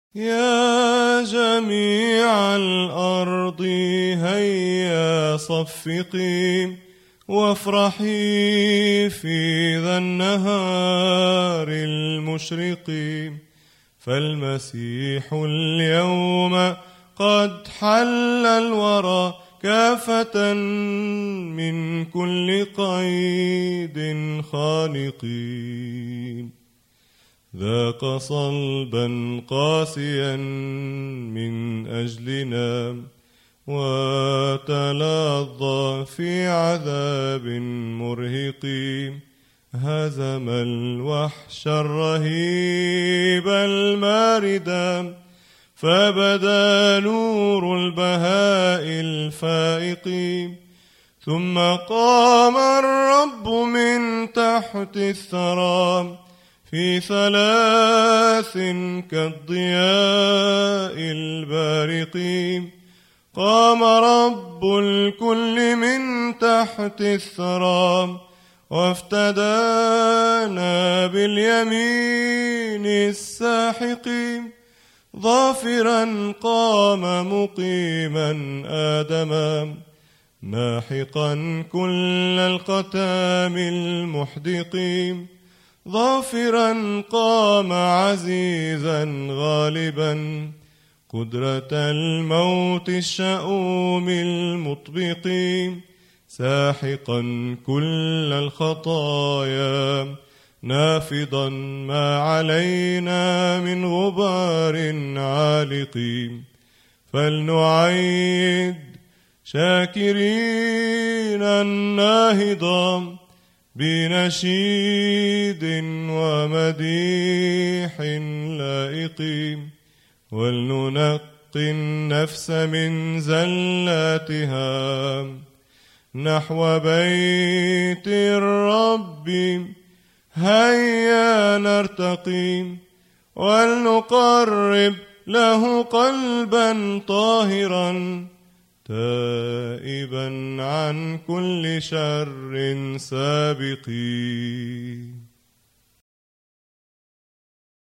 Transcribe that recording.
يا جميع الأرض هيا صفقي وافرحي في ذا النهار المشرق، فالمسيح اليوم قد حل الورى كافة من كل قيد خانق. ذاق صلبا قاسيا من أجلنا وتلظى في عذاب مرهق، هزم الوحش الرهيب الماردا فبدا نور البهاء الفائق. ثم قام الرب من تحت الثرى في ثلاث كالضياء البارق. قام رب الكل من تحت الثرى وافتدانا باليمين الساحق. ظافرا قام مقيما آدما ماحقا كل القتام المحدق. ظافرا قام عزيزا غالبا قدرة الموت الشؤوم المطبق. ساحقا كل الخطايا نافضا ما علينا من غبار عالق. فلنعيد شاكرين الناهضا بنشيد ومديح لائق. ولننقي النفس من زلاتها نحو بيت الرب. هيا نرتقي ولنقرب له قلبا طاهرا تائبا عن كل شر سابق.